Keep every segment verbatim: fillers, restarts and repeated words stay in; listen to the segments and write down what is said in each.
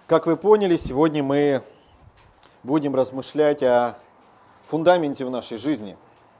Как вы поняли, сегодня мы будем размышлять о фундаменте в нашей жизни.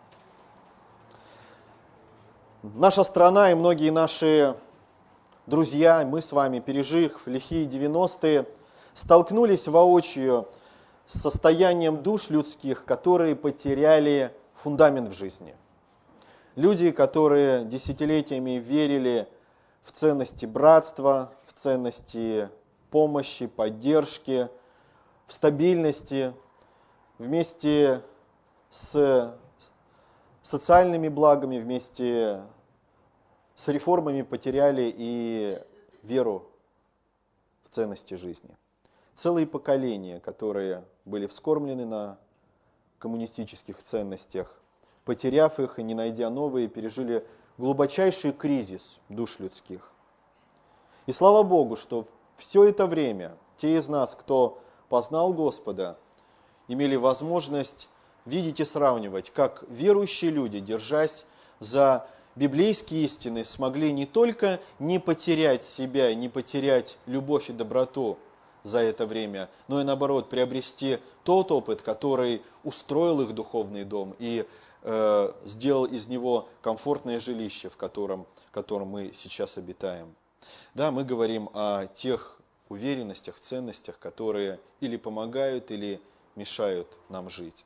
Наша страна и многие наши друзья, мы с вами, пережив лихие девяностые, столкнулись воочию с состоянием душ людских, которые потеряли фундамент в жизни. Люди, которые десятилетиями верили в ценности братства, в ценности помощи, поддержки, в стабильности, вместе с социальными благами, вместе с реформами потеряли и веру в ценности жизни. Целые поколения, которые были вскормлены на коммунистических ценностях, потеряв их и не найдя новые, пережили глубочайший кризис душ людских. И слава Богу, что все это время те из нас, кто познал Господа, имели возможность видеть и сравнивать, как верующие люди, держась за библейские истины, смогли не только не потерять себя, не потерять любовь и доброту за это время, но и наоборот приобрести тот опыт, который устроил их духовный дом и э, сделал из него комфортное жилище, в котором, в котором мы сейчас обитаем. Да, мы говорим о тех уверенностях, ценностях, которые или помогают, или мешают нам жить.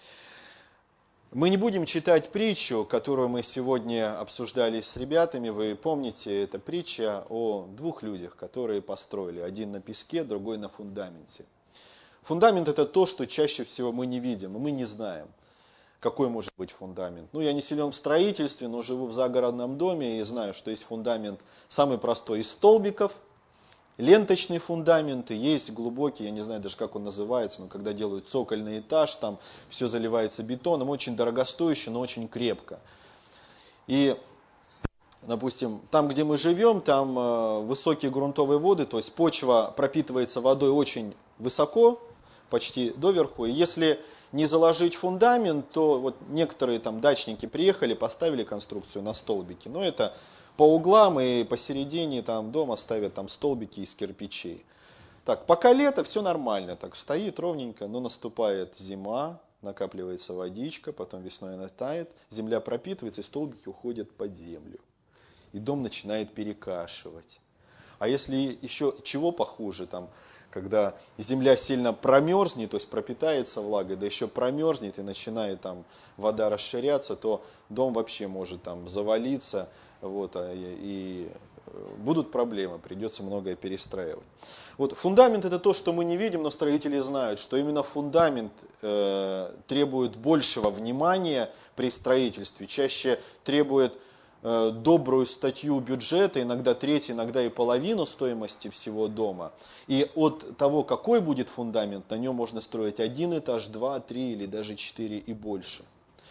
Мы не будем читать притчу, которую мы сегодня обсуждали с ребятами. Вы помните, это притча о двух людях, которые построили. Один на песке, другой на фундаменте. Фундамент – это то, что чаще всего мы не видим, и мы не знаем, какой может быть фундамент. Ну, я не силен в строительстве, но живу в загородном доме и знаю, что есть фундамент самый простой из столбиков, ленточный фундамент, и есть глубокий, я не знаю даже как он называется, но когда делают цокольный этаж, там все заливается бетоном, очень дорогостоящий, но очень крепко. И, допустим, там, где мы живем, там э, высокие грунтовые воды, то есть почва пропитывается водой очень высоко, почти доверху, и если не заложить фундамент, то вот некоторые там дачники приехали, поставили конструкцию на столбики, но это по углам и посередине там дома ставят там столбики из кирпичей. Так, пока лето, все нормально, так стоит ровненько, но наступает зима, накапливается водичка, потом весной она тает, земля пропитывается и столбики уходят под землю. И дом начинает перекашивать. А если еще чего похуже, там, когда земля сильно промерзнет, то есть пропитается влагой, да еще промерзнет и начинает там вода расширяться, то дом вообще может там завалиться, вот, а, и, и будут проблемы, придется многое перестраивать. Вот, фундамент это то, что мы не видим, но строители знают, что именно фундамент э, требует большего внимания при строительстве, чаще требует добрую статью бюджета, иногда треть, иногда и половину стоимости всего дома. И от того, какой будет фундамент, на нем можно строить один этаж, два, три или даже четыре и больше.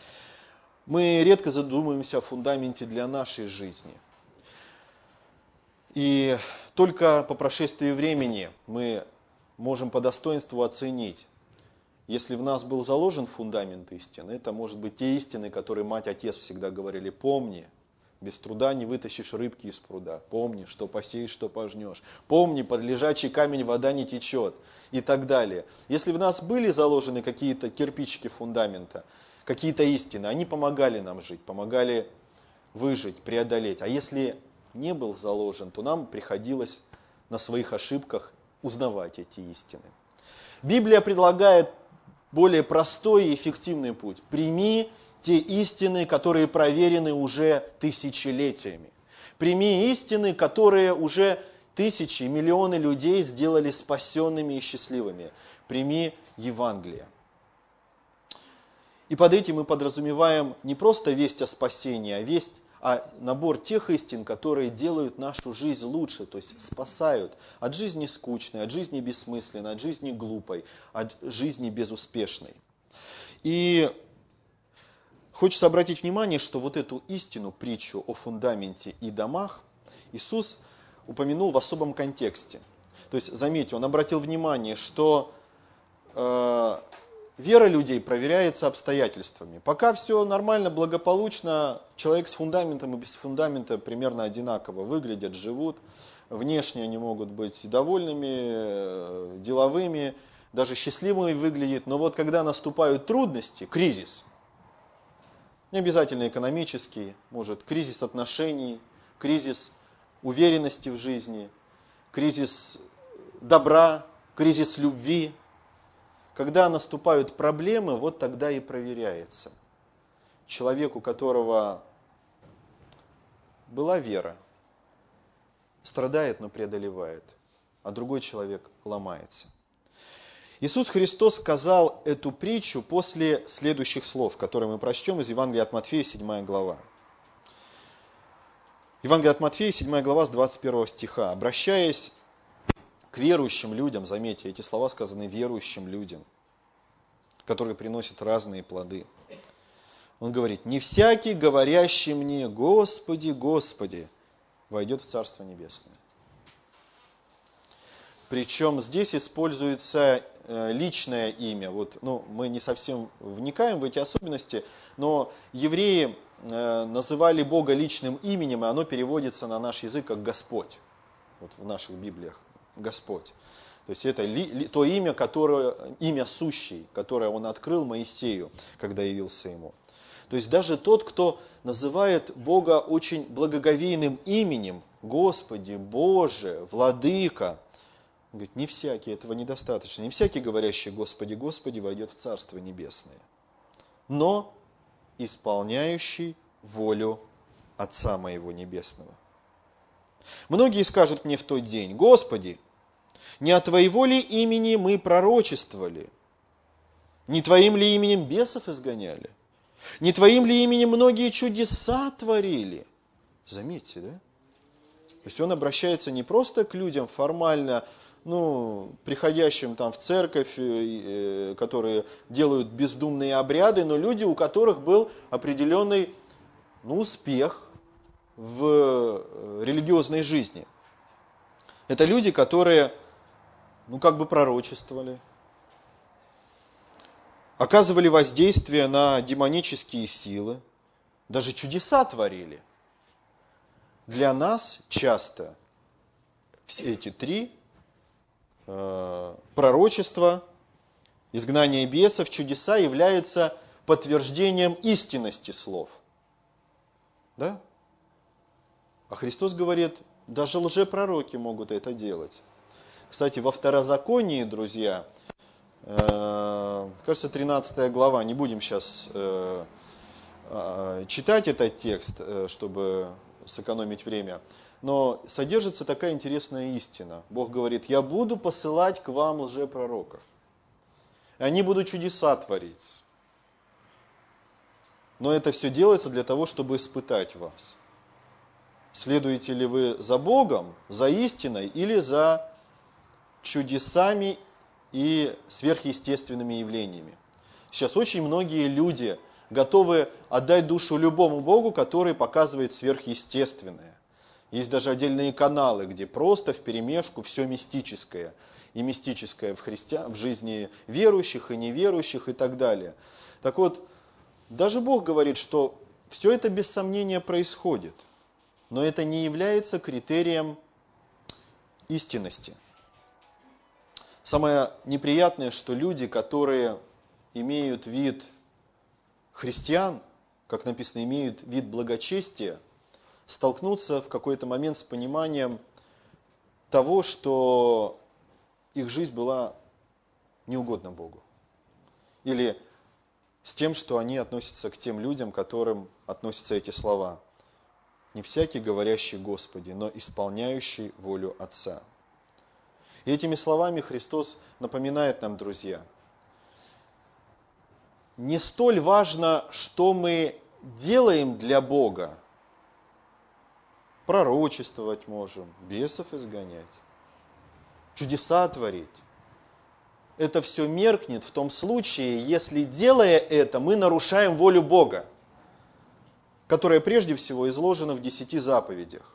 Мы редко задумываемся о фундаменте для нашей жизни. И только по прошествии времени мы можем по достоинству оценить, если в нас был заложен фундамент истины, это может быть те истины, которые мать, отец всегда говорили: помни, без труда не вытащишь рыбки из пруда. Помни, что посеешь, что пожнешь. Помни, под лежачий камень вода не течет. И так далее. Если в нас были заложены какие-то кирпичики фундамента, какие-то истины, они помогали нам жить, помогали выжить, преодолеть. А если не был заложен, то нам приходилось на своих ошибках узнавать эти истины. Библия предлагает более простой и эффективный путь. Прими те истины, которые проверены уже тысячелетиями. Прими истины, которые уже тысячи, миллионы людей сделали спасенными и счастливыми. Прими Евангелие. И под этим мы подразумеваем не просто весть о спасении, а весть, а набор тех истин, которые делают нашу жизнь лучше, то есть спасают от жизни скучной, от жизни бессмысленной, от жизни глупой, от жизни безуспешной. И хочется обратить внимание, что вот эту истину, притчу о фундаменте и домах, Иисус упомянул в особом контексте. То есть, заметьте, он обратил внимание, что э, вера людей проверяется обстоятельствами. Пока все нормально, благополучно, человек с фундаментом и без фундамента примерно одинаково выглядят, живут. внешне они могут быть довольными, деловыми, даже счастливыми выглядят, но вот когда наступают трудности, кризис, не обязательно экономический, может кризис отношений, кризис уверенности в жизни, кризис добра, кризис любви, когда наступают проблемы, вот тогда и проверяется человек, у которого была вера, страдает, но преодолевает, а другой человек ломается. Иисус Христос сказал эту притчу после следующих слов, которые мы прочтем из Евангелия от Матфея, седьмая глава. Евангелие от Матфея, седьмая глава, с двадцать первого стиха. Обращаясь к верующим людям, заметьте, эти слова сказаны верующим людям, которые приносят разные плоды. Он говорит: «Не всякий, говорящий мне: Господи, Господи, войдет в Царство Небесное». Причем здесь используется личное имя. Вот, ну, мы не совсем вникаем в эти особенности, но евреи называли Бога личным именем, и оно переводится на наш язык как Господь. Вот в наших Библиях Господь. То есть это ли, ли, то имя, которое, имя сущий, которое Он открыл Моисею, когда явился ему. То есть даже тот, кто называет Бога очень благоговейным именем, Господи, Боже, Владыка, он говорит, не всякий, этого недостаточно. Не всякий, говорящий Господи, Господи, войдет в Царство Небесное, но исполняющий волю Отца Моего Небесного. Многие скажут мне в тот день: Господи, не от Твоего ли имени мы пророчествовали? Не Твоим ли именем бесов изгоняли? Не Твоим ли именем многие чудеса творили? Заметьте, да? То есть он обращается не просто к людям формально, ну, приходящим там в церковь, которые делают бездумные обряды, но люди, у которых был определенный, ну, успех в религиозной жизни. Это люди, которые, ну, как бы пророчествовали, оказывали воздействие на демонические силы, даже чудеса творили. Для нас часто все эти три э, пророчества, изгнание бесов, чудеса являются подтверждением истинности слов. Да? А Христос говорит, даже лжепророки могут это делать. Кстати, во Второзаконии, друзья, э, кажется, тринадцатая глава, не будем сейчас э, э, читать этот текст, э, чтобы сэкономить время, но содержится такая интересная истина. Бог говорит, я буду посылать к вам лжепророков, и они будут чудеса творить. Но это все делается для того, чтобы испытать вас. Следуете ли вы за Богом, за истиной или за чудесами и сверхъестественными явлениями? Сейчас очень многие люди готовы отдать душу любому Богу, который показывает сверхъестественное. Есть даже отдельные каналы, где просто вперемешку все мистическое. И мистическое в, христиан, в жизни верующих и неверующих и так далее. Так вот, даже Бог говорит, что все это без сомнения происходит. Но это не является критерием истинности. Самое неприятное, что люди, которые имеют вид христиан, как написано, имеют вид благочестия, столкнутся в какой-то момент с пониманием того, что их жизнь была неугодна Богу. Или с тем, что они относятся к тем людям, к которым относятся эти слова. Не всякий, говорящий Господи, но исполняющий волю Отца. И этими словами Христос напоминает нам, друзья, не столь важно, что мы делаем для Бога. Пророчествовать можем, бесов изгонять, чудеса творить. Это все меркнет в том случае, если, делая это, мы нарушаем волю Бога, которая прежде всего изложена в десяти заповедях.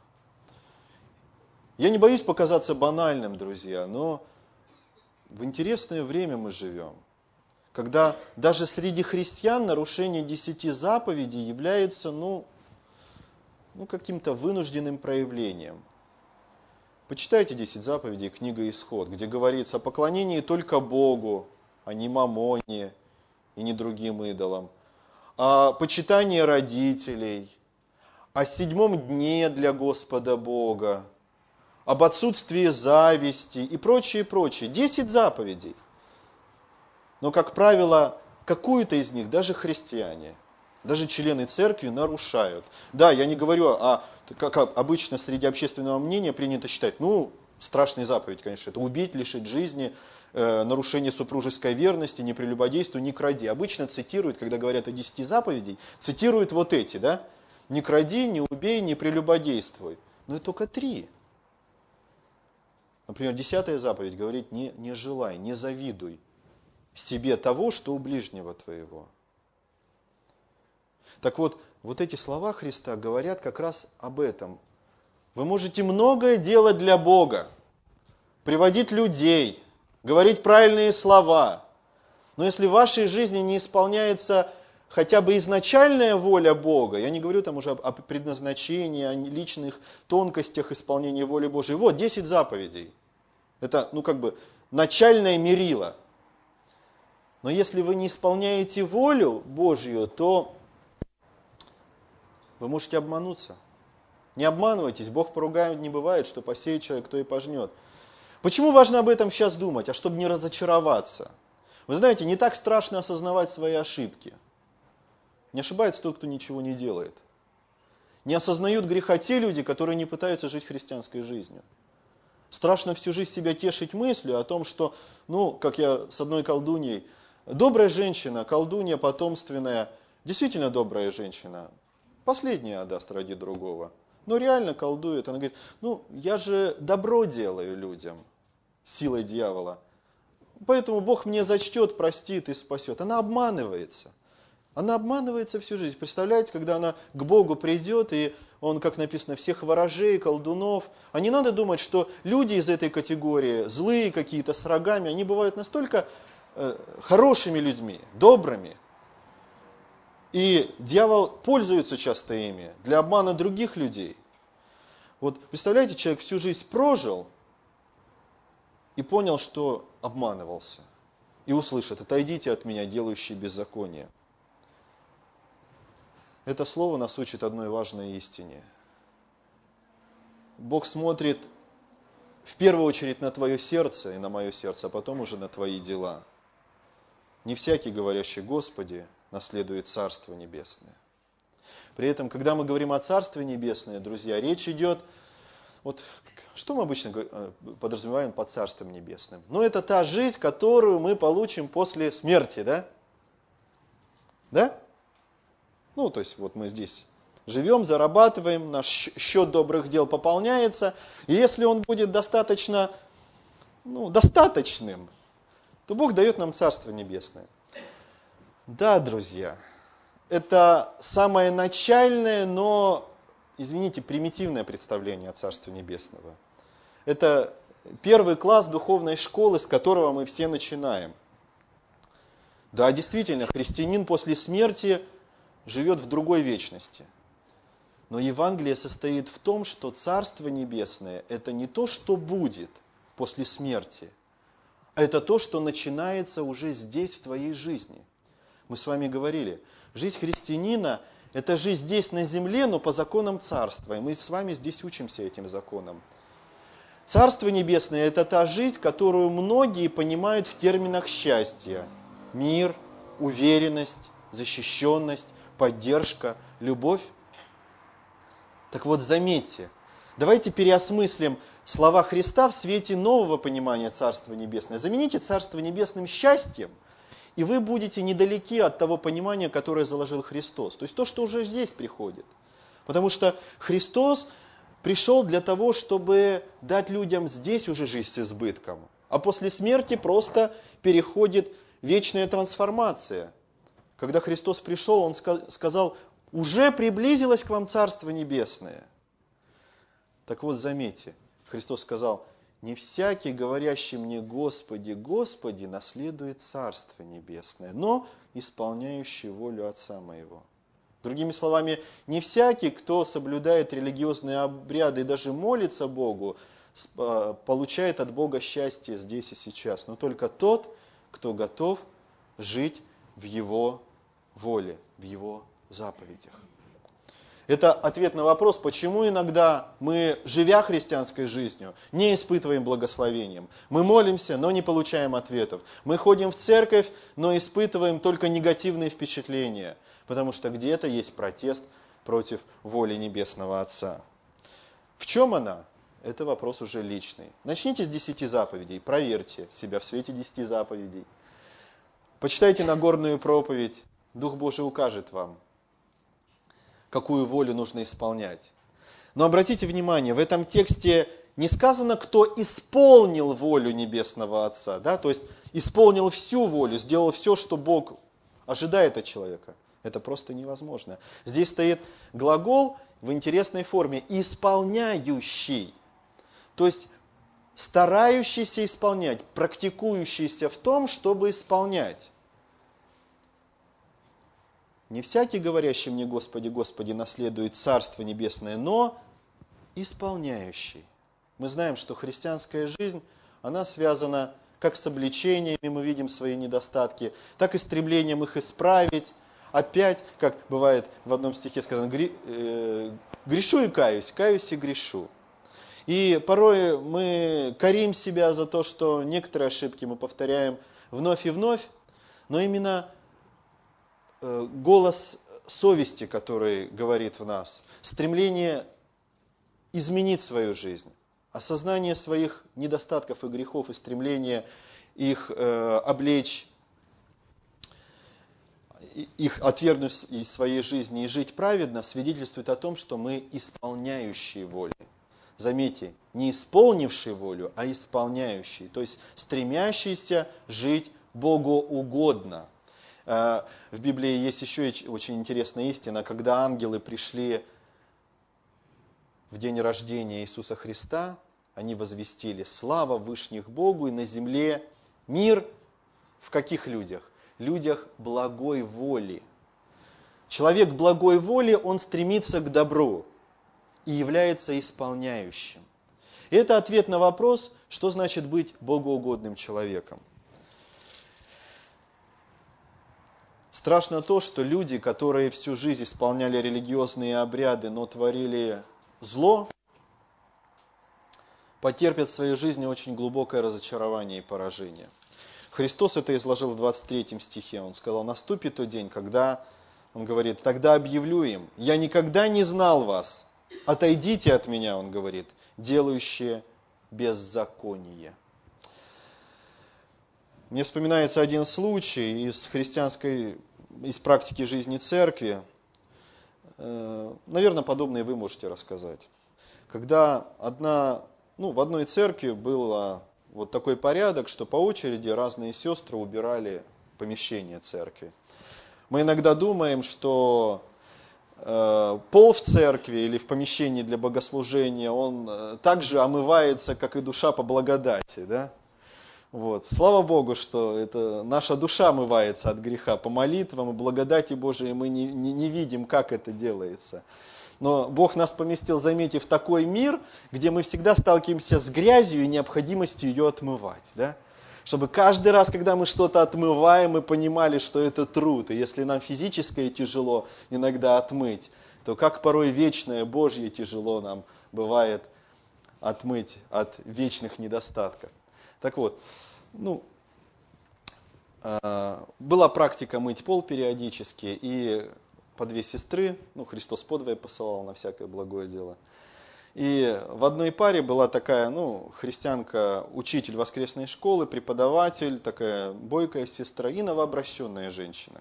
Я не боюсь показаться банальным, друзья, но в интересное время мы живем, когда даже среди христиан нарушение десяти заповедей является, ну, ну, каким-то вынужденным проявлением. Почитайте десять заповедей, книга Исход, где говорится о поклонении только Богу, а не мамоне и не другим идолам, о почитании родителей, о седьмом дне для Господа Бога, об отсутствии зависти и прочее, прочее. Десять заповедей. Но, как правило, какую-то из них даже христиане, даже члены церкви нарушают. Да, я не говорю, а как обычно среди общественного мнения принято считать, ну, страшная заповедь, конечно, это убить, лишить жизни, э, нарушение супружеской верности, не прелюбодействуй, не кради. Обычно цитируют, когда говорят о десяти заповедей, цитируют вот эти, да? Не кради, не убей, не прелюбодействуй. Но это только три. Например, десятая заповедь говорит, не, не желай, не завидуй себе того, что у ближнего твоего. Так вот, вот эти слова Христа говорят как раз об этом. Вы можете многое делать для Бога, приводить людей, говорить правильные слова, но если в вашей жизни не исполняется хотя бы изначальная воля Бога, я не говорю там уже о предназначении, о личных тонкостях исполнения воли Божией. Вот, десять заповедей. Это, ну, как бы, начальное мерило. Но если вы не исполняете волю Божью, то вы можете обмануться. Не обманывайтесь, Бог поругает не бывает, что посеет человек, то и пожнет. Почему важно об этом сейчас думать? А чтобы не разочароваться. Вы знаете, не так страшно осознавать свои ошибки. Не ошибается тот, кто ничего не делает. Не осознают греха те люди, которые не пытаются жить христианской жизнью. Страшно всю жизнь себя тешить мыслью о том, что, ну, как я с одной колдуньей, добрая женщина, колдунья потомственная, действительно добрая женщина, последняя отдаст ради другого. Но реально колдует. Она говорит, ну, я же добро делаю людям силой дьявола. Поэтому Бог мне зачтет, простит и спасет. Она обманывается. Она обманывается всю жизнь. Представляете, когда она к Богу придет, и он, как написано, всех ворожей, колдунов. А не надо думать, что люди из этой категории, злые какие-то, с рогами, они бывают настолько э, хорошими людьми, добрыми. И дьявол пользуется часто ими для обмана других людей. Вот представляете, человек всю жизнь прожил и понял, что обманывался. И услышит, отойдите от меня, делающие беззаконие. Это слово нас учит одной важной истине. Бог смотрит в первую очередь на твое сердце и на мое сердце, а потом уже на твои дела. Не всякий, говорящий «Господи», наследует Царство Небесное. При этом, когда мы говорим о Царстве Небесное, друзья, речь идет, вот что мы обычно подразумеваем под Царством Небесным? Ну, это та жизнь, которую мы получим после смерти, да? Да? Ну, то есть, вот мы здесь живем, зарабатываем, наш счет добрых дел пополняется, и если он будет достаточно, ну, достаточным, то Бог дает нам Царство Небесное. Да, друзья, это самое начальное, но, извините, примитивное представление о Царстве Небесного. Это первый класс духовной школы, с которого мы все начинаем. Да, действительно, христианин после смерти живет в другой вечности. Но Евангелие состоит в том, что Царство Небесное – это не то, что будет после смерти, а это то, что начинается уже здесь, в твоей жизни. Мы с вами говорили, жизнь христианина – это жизнь здесь на земле, но по законам Царства. И мы с вами здесь учимся этим законам. Царство Небесное – это та жизнь, которую многие понимают в терминах счастья. Мир, уверенность, защищенность, поддержка, любовь. Так вот, заметьте, давайте переосмыслим слова Христа в свете нового понимания Царства Небесного. Замените Царство Небесным счастьем, и вы будете недалеки от того понимания, которое заложил Христос. То есть то, что уже здесь приходит. Потому что Христос пришел для того, чтобы дать людям здесь уже жизнь с избытком. А после смерти просто переходит вечная трансформация. Когда Христос пришел, Он сказал, уже приблизилось к вам Царство Небесное. Так вот, заметьте, Христос сказал, не всякий, говорящий мне Господи, Господи, наследует Царство Небесное, но исполняющий волю Отца моего. Другими словами, не всякий, кто соблюдает религиозные обряды и даже молится Богу, получает от Бога счастье здесь и сейчас, но только тот, кто готов жить в Его воле, в Его заповедях. Это ответ на вопрос, почему иногда мы, живя христианской жизнью, не испытываем благословением. Мы молимся, но не получаем ответов. Мы ходим в церковь, но испытываем только негативные впечатления, потому что где-то есть протест против воли Небесного Отца. В чем она? Это вопрос уже личный. Начните с десяти заповедей, проверьте себя в свете десяти заповедей. Почитайте Нагорную проповедь, Дух Божий укажет вам, какую волю нужно исполнять. Но обратите внимание, в этом тексте не сказано, кто исполнил волю Небесного Отца, да? То есть исполнил всю волю, сделал все, что Бог ожидает от человека. Это просто невозможно. Здесь стоит глагол в интересной форме «исполняющий». То есть старающийся исполнять, практикующийся в том, чтобы исполнять. Не всякий, говорящий мне Господи, Господи, наследует Царство Небесное, но исполняющий. Мы знаем, что христианская жизнь, она связана как с обличениями, мы видим свои недостатки, так и стремлением их исправить. Опять, как бывает в одном стихе сказано, грешу и каюсь, каюсь и грешу. И порой мы корим себя за то, что некоторые ошибки мы повторяем вновь и вновь, но именно голос совести, который говорит в нас, стремление изменить свою жизнь, осознание своих недостатков и грехов и стремление их э, облечь, их отвергнуть из своей жизни и жить праведно, свидетельствует о том, что мы исполняющие волю. Заметьте, не исполнившие волю, а исполняющие, то есть стремящиеся жить богоугодно. В Библии есть еще очень интересная истина, когда ангелы пришли в день рождения Иисуса Христа, они возвестили: слава вышних Богу, и на земле мир в каких людях? Людях благой воли. Человек благой воли, он стремится к добру и является исполняющим. И это ответ на вопрос, что значит быть богоугодным человеком. Страшно то, что люди, которые всю жизнь исполняли религиозные обряды, но творили зло, потерпят в своей жизни очень глубокое разочарование и поражение. Христос это изложил в двадцать третьем стихе. Он сказал: наступит тот день, когда, он говорит, тогда объявлю им: я никогда не знал вас, отойдите от меня, он говорит, делающие беззаконие. Мне вспоминается один случай из христианской, из практики жизни церкви. Наверное, подобное вы можете рассказать. Когда одна, ну, в одной церкви был вот такой порядок, что по очереди разные сестры убирали помещение церкви. Мы иногда думаем, что э, пол в церкви или в помещении для богослужения, он также омывается, как и душа по благодати, да? Вот. Слава Богу, что это наша душа омывается от греха по молитвам и благодати Божией, мы не, не, не видим, как это делается. Но Бог нас поместил, заметьте, в такой мир, где мы всегда сталкиваемся с грязью и необходимостью ее отмывать. Да? Чтобы каждый раз, когда мы что-то отмываем, мы понимали, что это труд. И если нам физическое тяжело иногда отмыть, то как порой вечное Божье тяжело нам бывает отмыть от вечных недостатков. Так вот, ну, э, была практика мыть пол периодически, и по две сестры, ну, Христос подвое посылал на всякое благое дело. И в одной паре была такая, ну, христианка, учитель воскресной школы, преподаватель, такая бойкая сестра и новообращенная женщина.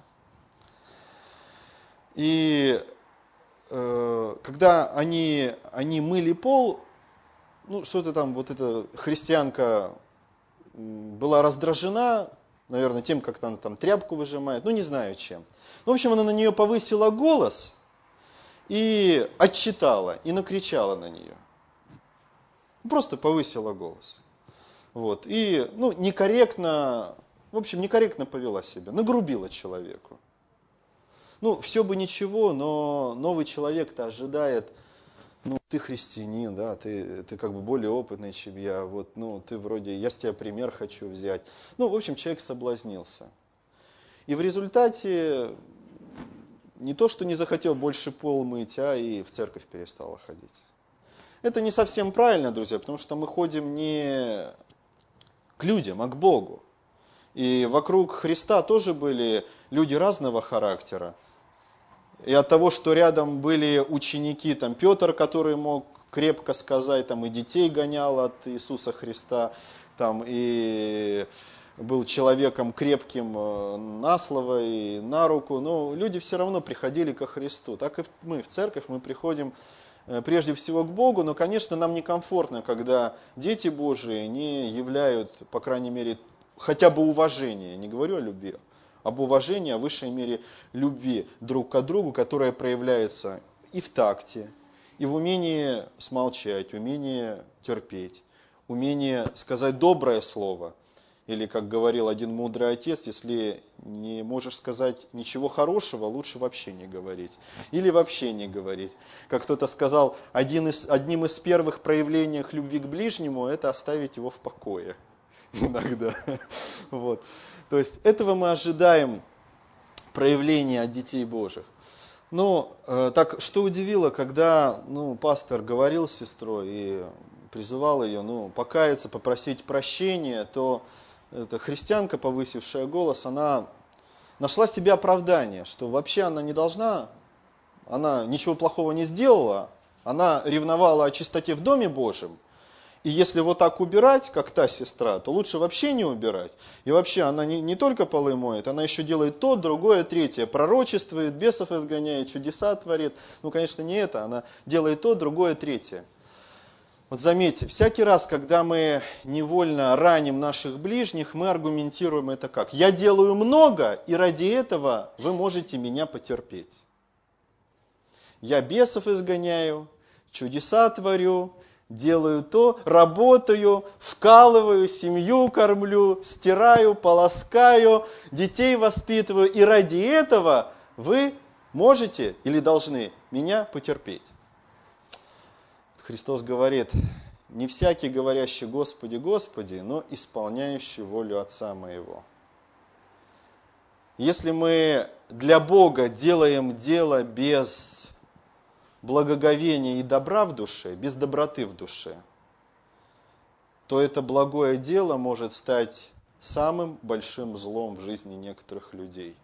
И э, когда они, они мыли пол, ну, что-то там, вот эта христианка была раздражена, наверное, тем, как она там тряпку выжимает, ну, не знаю чем. В общем, она на нее повысила голос и отчитала, и накричала на нее. Просто повысила голос. Вот. И, ну, некорректно, в общем, некорректно повела себя, нагрубила человеку. Ну, все бы ничего, но новый человек-то ожидает ну, ты христианин, да, ты, ты как бы более опытный, чем я, вот, ну, ты вроде, я с тебя пример хочу взять. Ну, в общем, человек соблазнился. И в результате не то, что не захотел больше пол мыть, а и в церковь перестал ходить. Это не совсем правильно, друзья, потому что мы ходим не к людям, а к Богу. И вокруг Христа тоже были люди разного характера. И от того, что рядом были ученики, там Петр, который мог крепко сказать, там и детей гонял от Иисуса Христа, там и был человеком крепким на слово и на руку, но люди все равно приходили ко Христу. Так и мы в церковь, мы приходим прежде всего к Богу, но, конечно, нам некомфортно, когда дети Божии не являют, по крайней мере, хотя бы уважение, не говорю о любви, об уважении, о высшей мере любви друг к другу, которая проявляется и в такте, и в умении смолчать, умении терпеть, умении сказать доброе слово. Или, как говорил один мудрый отец, если не можешь сказать ничего хорошего, лучше вообще не говорить. Или вообще не говорить. Как кто-то сказал, один из, одним из первых проявлений любви к ближнему – это оставить его в покое. Иногда. Вот. То есть этого мы ожидаем проявления от детей Божьих. Но э, так что удивило, когда ну, пастор говорил с сестрой и призывал ее ну, покаяться, попросить прощения, то эта христианка, повысившая голос, она нашла себе оправдание, что вообще она не должна, она ничего плохого не сделала, она ревновала о чистоте в Доме Божьем. И если вот так убирать, как та сестра, то лучше вообще не убирать. И вообще она не, не только полы моет, она еще делает то, другое, третье. Пророчествует, бесов изгоняет, чудеса творит. Ну, конечно, не это, она делает то, другое, третье. Вот заметьте, всякий раз, когда мы невольно раним наших ближних, мы аргументируем это как? Я делаю много, и ради этого вы можете меня потерпеть. Я бесов изгоняю, чудеса творю, делаю то, работаю, вкалываю, семью кормлю, стираю, полоскаю, детей воспитываю, и ради этого вы можете или должны меня потерпеть. Христос говорит, не всякий, говорящий Господи, Господи, но исполняющий волю Отца моего. Если мы для Бога делаем дело без благоговения и добра в душе, без доброты в душе, то это благое дело может стать самым большим злом в жизни некоторых людей.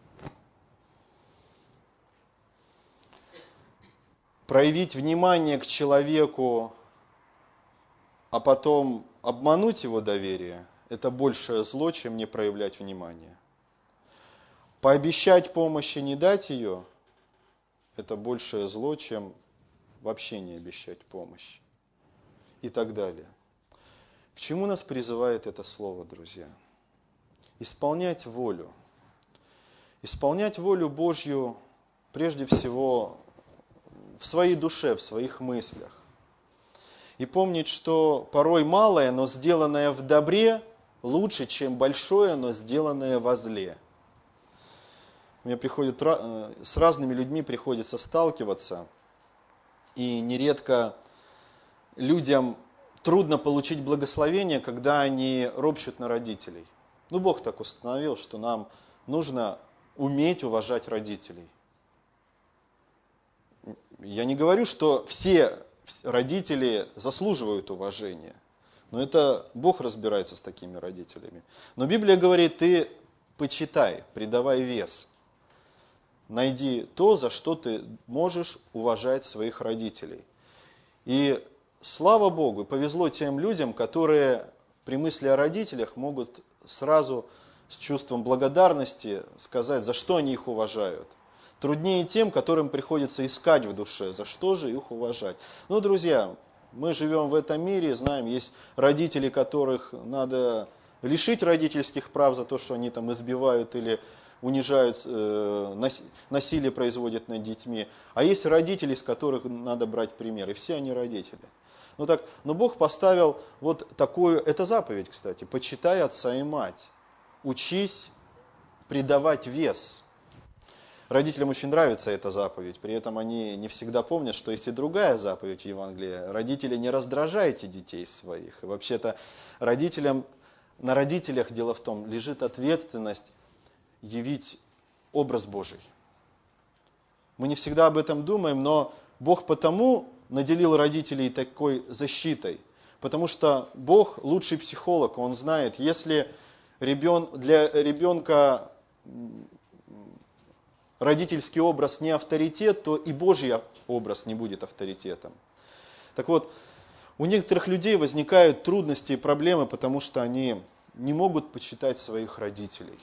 Проявить внимание к человеку, а потом обмануть его доверие, это большее зло, чем не проявлять внимание. Пообещать помощь и не дать ее, это большее зло, чем вообще не обещать помощь. И так далее. К чему нас призывает это слово, друзья? Исполнять волю. Исполнять волю Божью прежде всего в своей душе, в своих мыслях. И помнить, что порой малое, но сделанное в добре, лучше, чем большое, но сделанное во зле. Мне приходит, с разными людьми приходится сталкиваться, и нередко людям трудно получить благословение, когда они ропщут на родителей. Ну, Бог так установил, что нам нужно уметь уважать родителей. Я не говорю, что все родители заслуживают уважения, но это Бог разбирается с такими родителями. Но Библия говорит, ты почитай, придавай вес. Найди то, за что ты можешь уважать своих родителей. И слава Богу, повезло тем людям, которые при мысли о родителях могут сразу с чувством благодарности сказать, за что они их уважают. Труднее тем, которым приходится искать в душе, за что же их уважать. Ну, друзья, мы живем в этом мире, знаем, есть родители, которых надо лишить родительских прав за то, что они там избивают или унижают, э, насилие производят над детьми. А есть родители, с которых надо брать пример, и все они родители. Ну так, но Бог поставил вот такую, это заповедь, кстати, почитай отца и мать, учись придавать вес. Родителям очень нравится эта заповедь, при этом они не всегда помнят, что есть и другая заповедь в Евангелии. Родители, не раздражайте детей своих. И вообще-то родителям, на родителях, дело в том, лежит ответственность явить образ Божий. Мы не всегда об этом думаем, но Бог потому наделил родителей такой защитой, потому что Бог лучший психолог, Он знает, если ребен, для ребенка родительский образ не авторитет, то и Божий образ не будет авторитетом. Так вот, у некоторых людей возникают трудности и проблемы, потому что они не могут почитать своих родителей.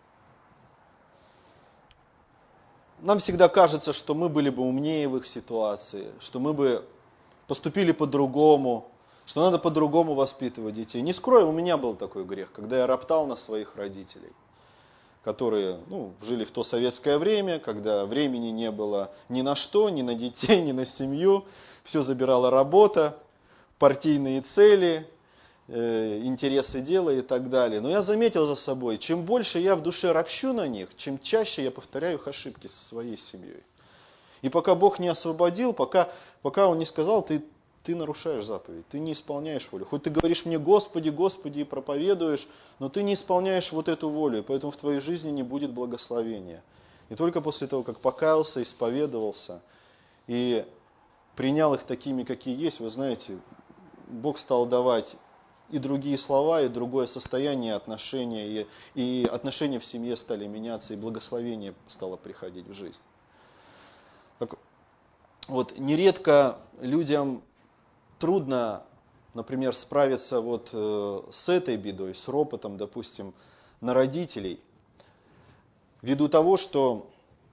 Нам всегда кажется, что мы были бы умнее в их ситуации, что мы бы поступили по-другому, что надо по-другому воспитывать детей. Не скрою, у меня был такой грех, когда я роптал на своих родителей, которые ну, жили в то советское время, когда времени не было ни на что, ни на детей, ни на семью. Все забирала работа, партийные цели, э, интересы дела и так далее. Но я заметил за собой, чем больше я в душе ропщу на них, чем чаще я повторяю их ошибки со своей семьей. И пока Бог не освободил, пока, пока Он не сказал, ты, ты нарушаешь заповедь, ты не исполняешь волю. Хоть ты говоришь мне Господи, Господи и проповедуешь, но ты не исполняешь вот эту волю, и поэтому в твоей жизни не будет благословения. И только после того, как покаялся, исповедовался и принял их такими, какие есть, вы знаете, Бог стал давать и другие слова, и другое состояние, отношения, и, и отношения в семье стали меняться, и благословение стало приходить в жизнь. Так, вот, нередко людям трудно, например, справиться вот э, с этой бедой, с ропотом, допустим, на родителей, ввиду того, что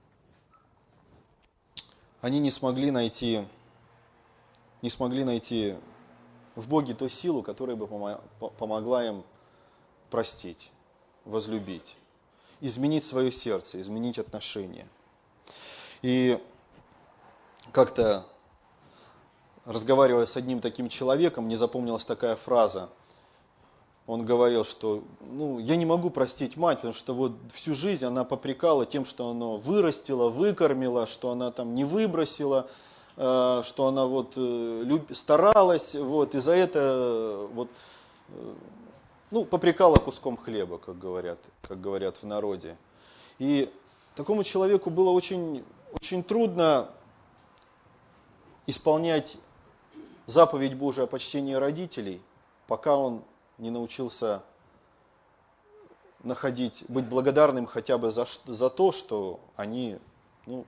они не смогли найти, не смогли найти в Боге ту силу, которая бы помогла им простить, возлюбить, изменить свое сердце, изменить отношения. И как-то, разговаривая с одним таким человеком, мне запомнилась такая фраза. Он говорил, что ну, я не могу простить мать, потому что вот всю жизнь она попрекала тем, что она вырастила, выкормила, что она там не выбросила, э, что она вот э, люб, старалась, вот, и за это вот, э, ну, попрекала куском хлеба, как говорят, как говорят в народе. И такому человеку было очень, очень трудно исполнять заповедь Божию о почтении родителей, пока он не научился находить, быть благодарным хотя бы за, за то, что они ну,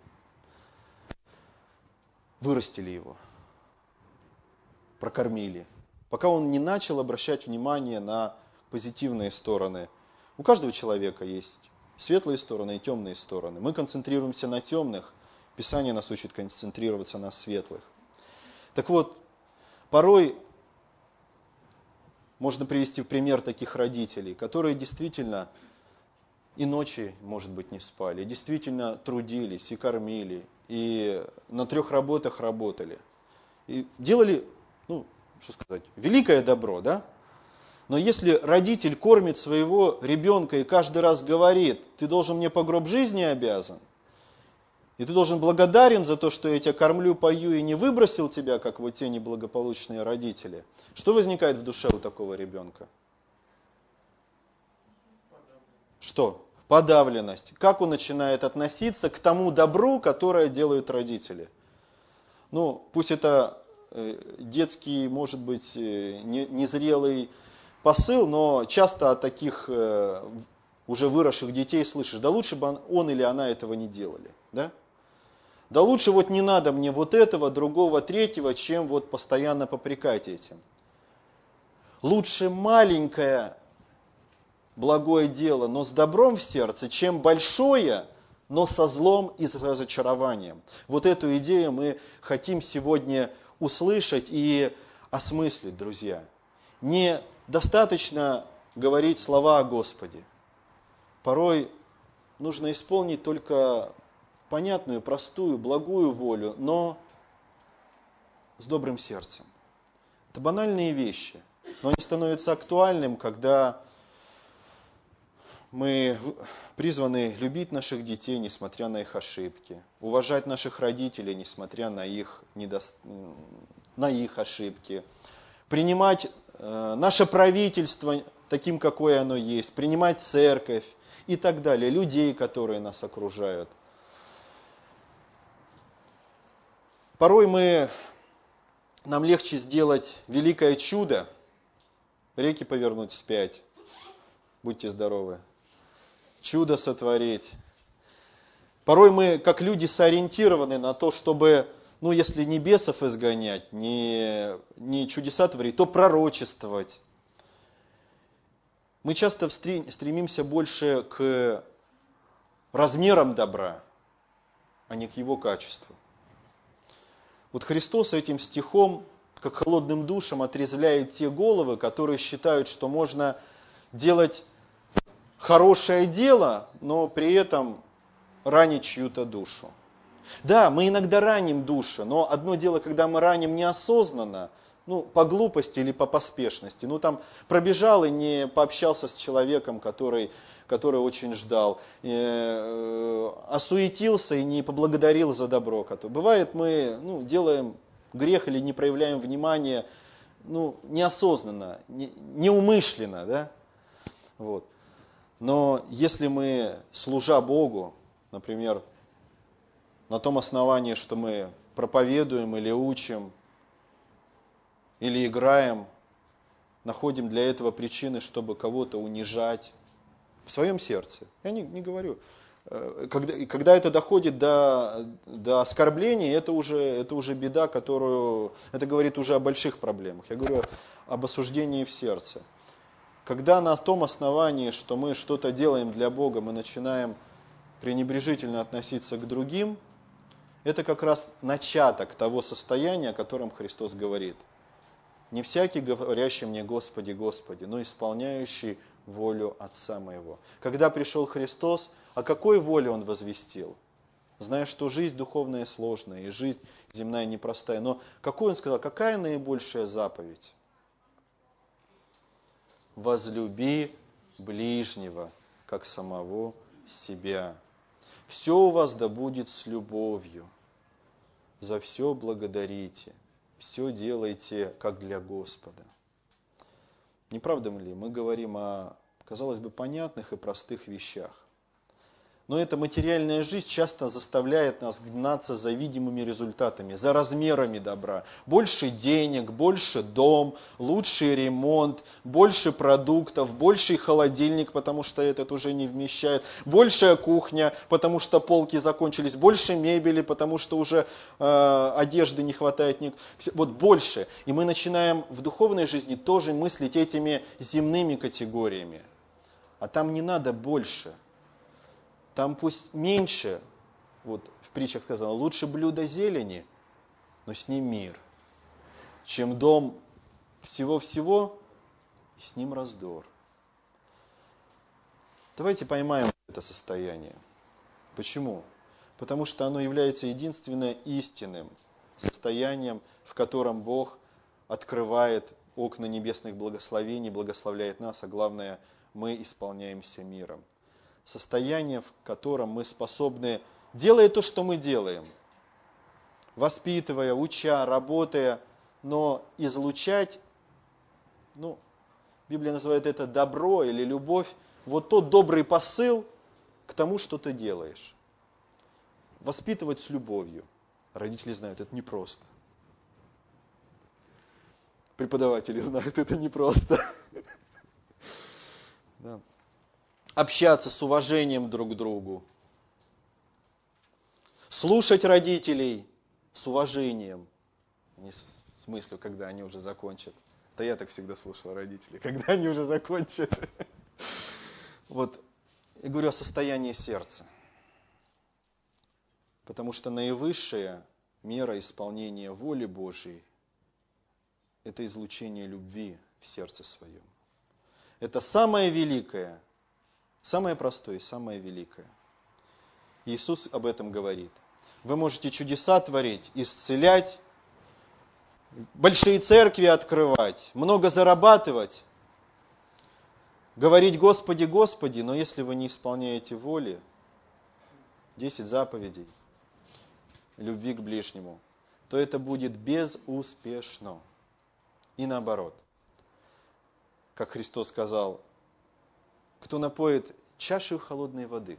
вырастили его, прокормили. Пока он не начал обращать внимание на позитивные стороны. У каждого человека есть светлые стороны и темные стороны. Мы концентрируемся на темных, Писание нас учит концентрироваться на светлых. Так вот, порой можно привести в пример таких родителей, которые действительно и ночи, может быть, не спали, действительно трудились и кормили, и на трех работах работали. И делали, ну, что сказать, великое добро, да? Но если родитель кормит своего ребенка и каждый раз говорит, ты должен мне по гроб жизни обязан, и ты должен благодарен за то, что я тебя кормлю, пою и не выбросил тебя, как вот те неблагополучные родители. Что возникает в душе у такого ребенка? Что? Подавленность. Как он начинает относиться к тому добру, которое делают родители? Ну, пусть это детский, может быть, незрелый посыл, но часто от таких уже выросших детей слышишь, да лучше бы он или она этого не делали, да? Да лучше вот не надо мне вот этого, другого, третьего, чем вот постоянно попрекать этим. Лучше маленькое благое дело, но с добром в сердце, чем большое, но со злом и с разочарованием. Вот эту идею мы хотим сегодня услышать и осмыслить, друзья. Недостаточно говорить слова о Господе. Порой нужно исполнить только понятную, простую, благую волю, но с добрым сердцем. Это банальные вещи, но они становятся актуальным, когда Мы призваны любить наших детей, несмотря на их ошибки, уважать наших родителей, несмотря на их, недо... на их ошибки, принимать э, наше правительство таким, какое оно есть, принимать церковь и так далее, людей, которые нас окружают. Порой мы, нам легче сделать великое чудо, реки повернуть вспять, будьте здоровы, чудо сотворить. Порой мы, как люди, сориентированы на то, чтобы, ну, если не бесов изгонять, не, не чудеса творить, то пророчествовать. Мы часто стремимся больше к размерам добра, а не к его качеству. Вот Христос этим стихом, как холодным душем, отрезвляет те головы, которые считают, что можно делать хорошее дело, но при этом ранить чью-то душу. Да, мы иногда раним души, но одно дело, когда мы раним неосознанно, ну, по глупости или по поспешности. Ну, там пробежал и не пообщался с человеком, который, который очень ждал. Э, осуетился и не поблагодарил за добро. Бывает, мы ну, делаем грех или не проявляем внимания ну, неосознанно, не, неумышленно, да? Вот. Но если мы, служа Богу, например, на том основании, что мы проповедуем или учим, или играем, находим для этого причины, чтобы кого-то унижать в своем сердце. Я не, не говорю. Когда, когда это доходит до, до оскорблений, это уже, это уже беда, которую... Это говорит уже о больших проблемах. Я говорю об осуждении в сердце. Когда на том основании, что мы что-то делаем для Бога, мы начинаем пренебрежительно относиться к другим, это как раз начаток того состояния, о котором Христос говорит. Не всякий, говорящий мне Господи, Господи, но исполняющий волю Отца моего. Когда пришел Христос, о какой воле Он возвестил? Зная, что жизнь духовная сложная и жизнь земная непростая. Но какой Он сказал? Какая наибольшая заповедь? Возлюби ближнего, как самого себя. Все у вас да будет с любовью. За все благодарите. Все делайте, как для Господа. Не правда ли? Мы говорим о, казалось бы, понятных и простых вещах. Но эта материальная жизнь часто заставляет нас гнаться за видимыми результатами, за размерами добра. Больше денег, больше дом, лучший ремонт, больше продуктов, больший холодильник, потому что этот уже не вмещает, большая кухня, потому что полки закончились, больше мебели, потому что уже э, одежды не хватает. Вот больше. И мы начинаем в духовной жизни тоже мыслить этими земными категориями. А там не надо больше. Там пусть меньше, вот в притчах сказано, лучше блюдо зелени, но с ним мир, чем дом всего-всего, и с ним раздор. Давайте поймаем это состояние. Почему? Потому что оно является единственно истинным состоянием, в котором Бог открывает окна небесных благословений, благословляет нас, а главное, мы исполняемся миром. Состояние, в котором мы способны, делая то, что мы делаем, воспитывая, уча, работая, но излучать, ну, Библия называет это добро или любовь, вот тот добрый посыл к тому, что ты делаешь. Воспитывать с любовью. Родители знают, это непросто. Преподаватели знают, это непросто. Да. Общаться с уважением друг к другу. Слушать родителей с уважением. Не в смысле, когда они уже закончат. Да я так всегда слушал родителей, когда они уже закончат. Вот, я говорю о состоянии сердца. Потому что наивысшая мера исполнения воли Божьей – это излучение любви в сердце своем. Это самое великое, самое простое и самое великое. Иисус об этом говорит. Вы можете чудеса творить, исцелять, большие церкви открывать, много зарабатывать. говорить «Господи, Господи», но если вы не исполняете воли, десять заповедей любви к ближнему, то это будет безуспешно. И наоборот, как Христос сказал, кто напоит чашу холодной воды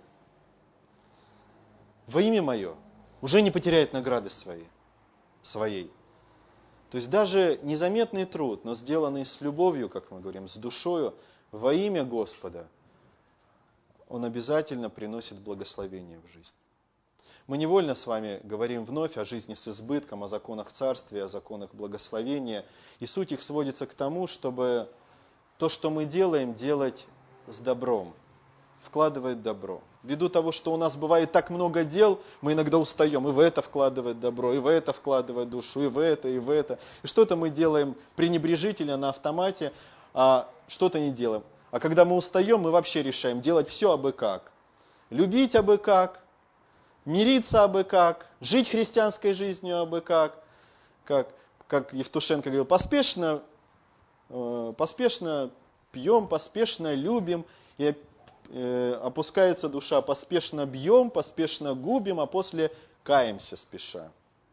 во имя Мое, уже не потеряет награды своей. своей. То есть даже незаметный труд, но сделанный с любовью, как мы говорим, с душою, во имя Господа, он обязательно приносит благословение в жизнь. Мы невольно с вами говорим вновь о жизни с избытком, о законах царствия, о законах благословения. И суть их сводится к тому, чтобы то, что мы делаем, делать с добром, вкладывать добро. Ввиду того, что у нас бывает так много дел, мы иногда устаем и в это вкладывать добро, и в это вкладывать душу, и в это, и в это. И что-то мы делаем пренебрежительно, на автомате, а что-то не делаем. А когда мы устаем, мы вообще решаем делать все абы как. Любить абы как, мириться абы как, жить христианской жизнью абы как. Как, как Евтушенко говорил, поспешно, э, поспешно пьем, поспешно любим, и э, опускается душа, поспешно бьем, поспешно губим, а после каемся спеша.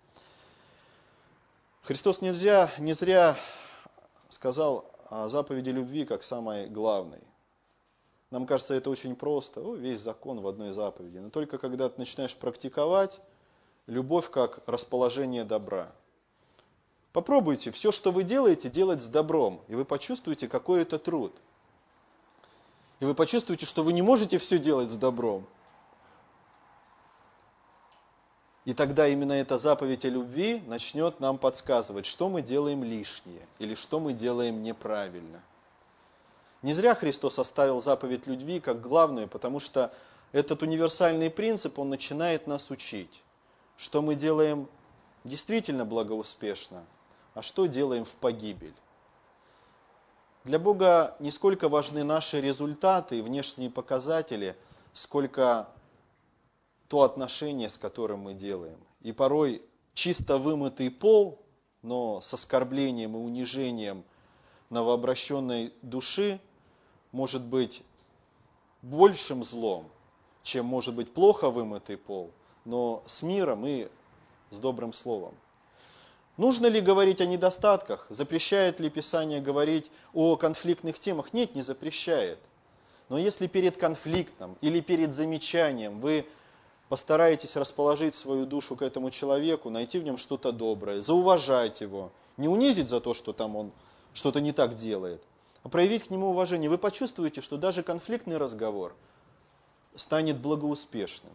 Христос нельзя, не зря сказал о заповеди любви как самой главной. Нам кажется, это очень просто. О, весь закон в одной заповеди. Но только когда ты начинаешь практиковать, любовь как расположение добра. Попробуйте все, что вы делаете, делать с добром. И вы почувствуете, какой это труд. И вы почувствуете, что вы не можете все делать с добром. И тогда именно эта заповедь о любви начнет нам подсказывать, что мы делаем лишнее или что мы делаем неправильно. Не зря Христос оставил заповедь любви как главную, потому что этот универсальный принцип, он начинает нас учить, что мы делаем действительно благоуспешно, а что делаем в погибель. Для Бога не сколько важны наши результаты и внешние показатели, сколько то отношение, с которым мы делаем. И порой чисто вымытый пол, но с оскорблением и унижением новообращенной души, может быть большим злом, чем может быть плохо вымытый пол, но с миром и с добрым словом. Нужно ли говорить о недостатках? Запрещает ли Писание говорить о конфликтных темах? Нет, не запрещает. Но если перед конфликтом или перед замечанием вы постараетесь расположить свою душу к этому человеку, найти в нем что-то доброе, зауважать его, не унизить за то, что там он что-то не так делает, а проявить к нему уважение, вы почувствуете, что даже конфликтный разговор станет благоуспешным.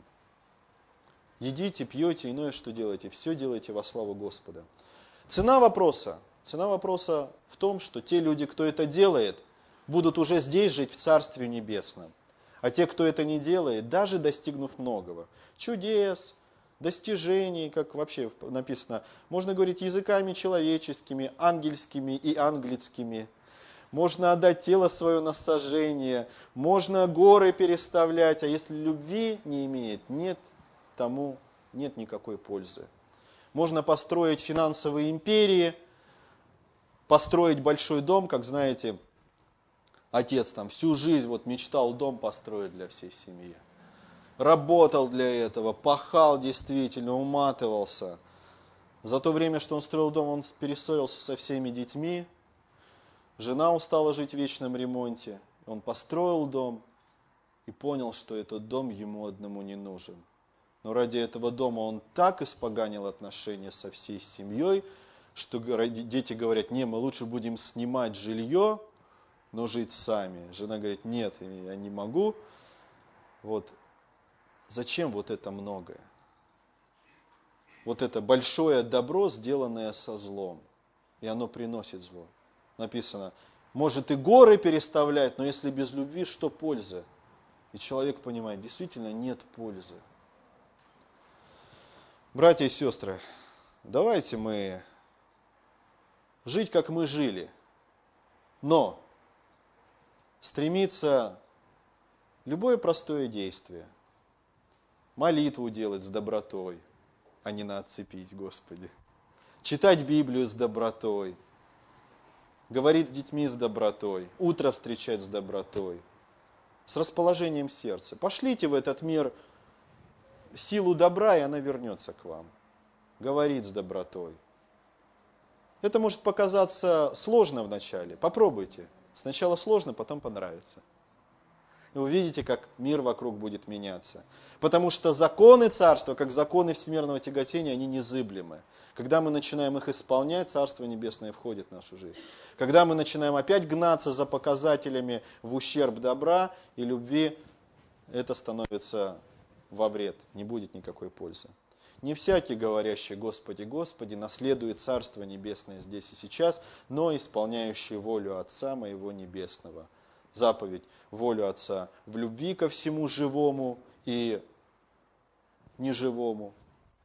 Едите, пьете, иное что делаете, все делайте во славу Господа. Цена вопроса. Цена вопроса в том, что те люди, кто это делает, будут уже здесь жить в Царстве Небесном. А те, кто это не делает, даже достигнув многого, чудес, достижений, как вообще написано, можно говорить языками человеческими, ангельскими и английскими, можно отдать тело свое на сожжение, можно горы переставлять, а если любви не имеет, нет тому нет никакой пользы. Можно построить финансовые империи, построить большой дом, как знаете, отец там всю жизнь вот мечтал дом построить для всей семьи. Работал для этого, пахал действительно, уматывался. За то время, что он строил дом, он перессорился со всеми детьми. Жена устала жить в вечном ремонте. Он построил дом и понял, что этот дом ему одному не нужен. Но ради этого дома он так испоганил отношения со всей семьей, что дети говорят, не, мы лучше будем снимать жилье, но жить сами. Жена говорит, нет, я не могу. Вот. Зачем вот это многое? Вот это большое добро, сделанное со злом. И оно приносит зло. Написано, может и горы переставлять, но если без любви, что польза? И человек понимает, действительно нет пользы. Братья и сестры, давайте мы жить, как мы жили, но стремиться любое простое действие, молитву делать с добротой, а не на отцепить, Господи, читать Библию с добротой, говорить с детьми с добротой, утро встречать с добротой, с расположением сердца. Пошлите в этот мир силу добра, и она вернется к вам. Говорить с добротой. Это может показаться сложно вначале. Попробуйте. Сначала сложно, потом понравится. И вы увидите, как мир вокруг будет меняться. Потому что законы царства, как законы всемирного тяготения, они незыблемы. Когда мы начинаем их исполнять, Царство Небесное входит в нашу жизнь. Когда мы начинаем опять гнаться за показателями в ущерб добра и любви, это становится во вред, не будет никакой пользы. Не всякий, говорящий «Господи, Господи», наследует Царство Небесное здесь и сейчас, но исполняющий волю Отца моего Небесного. Заповедь волю Отца в любви ко всему живому и неживому.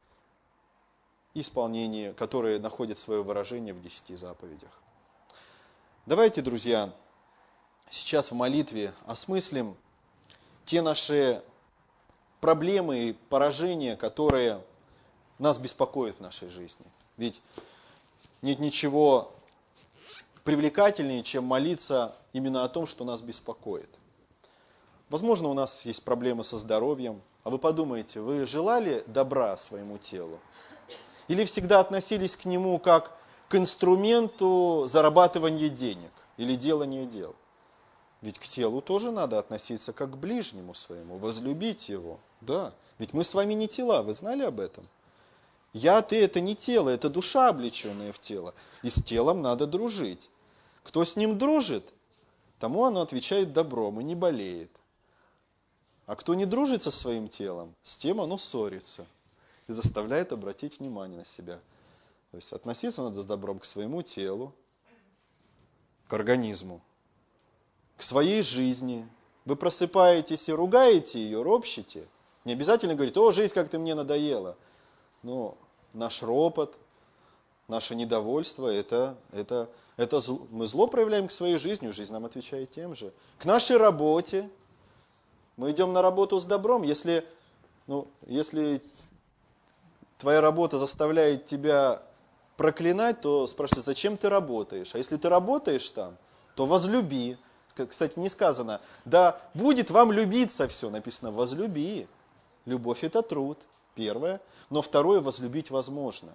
Исполнение, которое находит свое выражение в десяти заповедях. Давайте, друзья, сейчас в молитве осмыслим те наши проблемы и поражения, которые нас беспокоят в нашей жизни. Ведь нет ничего привлекательнее, чем молиться именно о том, что нас беспокоит. Возможно, у нас есть проблемы со здоровьем, а вы подумайте, вы желали добра своему телу? Или всегда относились к нему как к инструменту зарабатывания денег или делания дел? Ведь к телу тоже надо относиться как к ближнему своему, возлюбить его. Да, ведь мы с вами не тела, вы знали об этом? Я, ты – это не тело, это душа, облеченная в тело. И с телом надо дружить. Кто с ним дружит, тому оно отвечает добром и не болеет. А кто не дружит со своим телом, с тем оно ссорится и заставляет обратить внимание на себя. То есть относиться надо с добром к своему телу, к организму, к своей жизни. Вы просыпаетесь и ругаете ее, ропщите. Не обязательно говорить: «О, жизнь, как ты мне надоела». Но наш ропот, наше недовольство, это, это, это зло. Мы зло проявляем к своей жизни, жизнь нам отвечает тем же. К нашей работе. Мы идем на работу с добром. Если, ну, если твоя работа заставляет тебя проклинать, то спрашивают: зачем ты работаешь? А если ты работаешь там, то возлюби. Кстати, не сказано: да будет вам любиться все. Написано: возлюби. Любовь – это труд. Первое. Но второе – возлюбить возможно.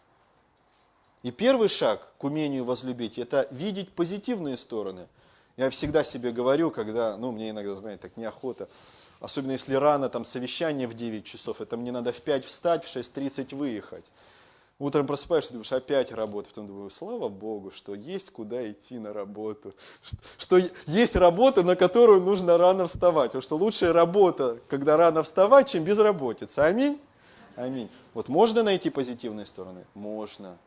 И первый шаг к умению возлюбить – это видеть позитивные стороны. Я всегда себе говорю, когда, ну, мне иногда, знаете, так неохота, особенно если рано, там, совещание в девять часов, это мне надо в пять встать, в шесть тридцать выехать. Утром просыпаешься, думаешь, опять работа. Потом думаю, слава Богу, что есть куда идти на работу. Что есть работа, на которую нужно рано вставать. Потому что лучшая работа, когда рано вставать, чем безработица. Аминь? Аминь. Вот можно найти позитивные стороны? Можно.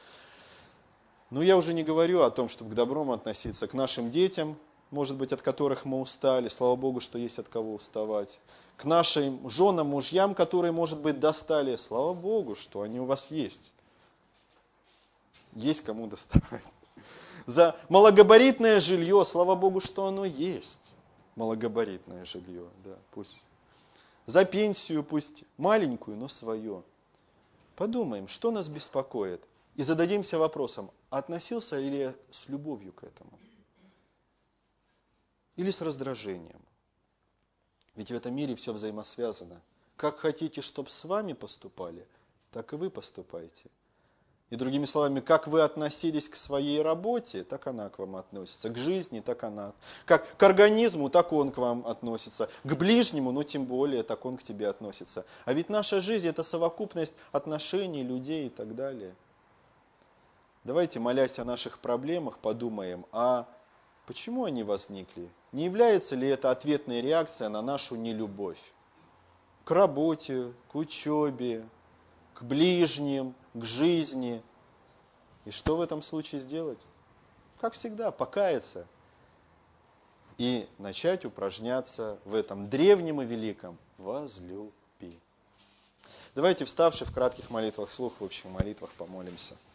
Но я уже не говорю о том, чтобы к добру относиться к нашим детям, может быть, от которых мы устали. Слава Богу, что есть от кого уставать. К нашим женам, мужьям, которые, может быть, достали. Слава Богу, что они у вас есть. Есть кому доставать. За малогабаритное жилье, слава Богу, что оно есть. Малогабаритное жилье, да, пусть. За пенсию, пусть маленькую, но свое. Подумаем, что нас беспокоит. И зададимся вопросом: относился ли я с любовью к этому? Или с раздражением? Ведь в этом мире все взаимосвязано. Как хотите, чтобы с вами поступали, так и вы поступайте. И другими словами, как вы относились к своей работе, так она к вам относится. К жизни, так она. Как к организму, так он к вам относится. К ближнему, ну тем более, так он к тебе относится. А ведь наша жизнь – это совокупность отношений, людей и так далее. Давайте, молясь о наших проблемах, подумаем, а почему они возникли? Не является ли это ответной реакцией на нашу нелюбовь? К работе, к учебе, к ближним, к жизни. И что в этом случае сделать? Как всегда, покаяться и начать упражняться в этом древнем и великом возлюби. Давайте, вставши в кратких молитвах вслух, в общих молитвах, помолимся.